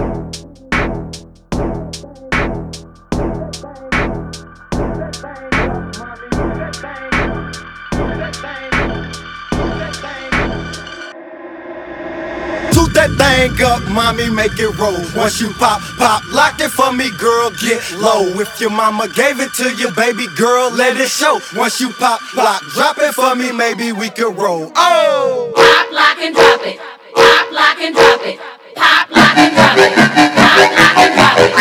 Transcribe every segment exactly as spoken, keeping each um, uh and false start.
Toot that thing up, mommy, make it roll. Once you pop, pop, lock it for me, girl, get low. If your mama gave it to you, baby girl, let it show. Once you pop, lock, drop it for me, maybe we could roll. Oh! Pop, lock, and drop it. Pop, lock, and drop it. Pop, lock, and drop it. Pop, lock, and drop it.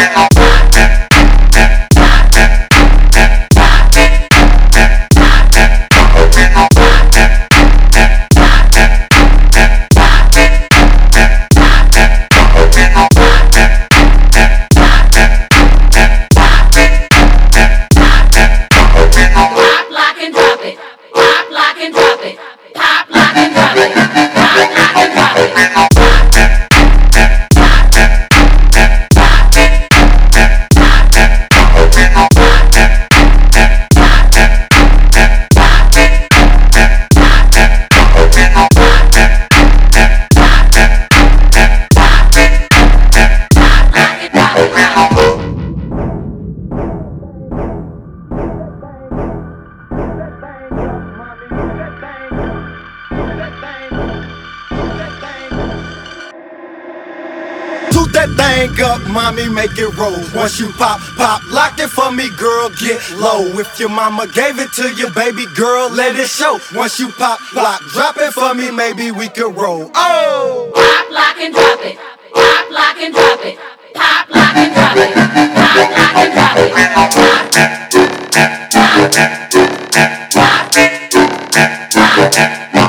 Toot that thing up, mommy, make it roll. Once you pop, pop, lock it for me, girl, get low. If your mama gave it to you, baby girl, let it show. Once you pop, lock, drop it for me, maybe we could roll. Oh! Pop, lock, and drop it. Pop, lock, and drop it. Pop, lock, and drop it. Pop, lock, and drop it. Pop, pop, pop, pop, pop.